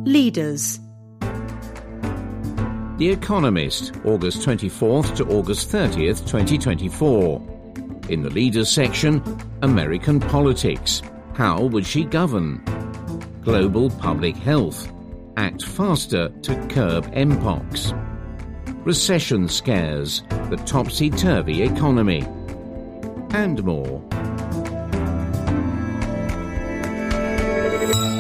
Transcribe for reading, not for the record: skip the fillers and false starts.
Leaders. The Economist, August 24th to August 30th, 2024. In the Leaders section, American politics. How would she govern? Global public health. Act faster to curb mpox. Recession scares, the topsy-turvy economy. And more.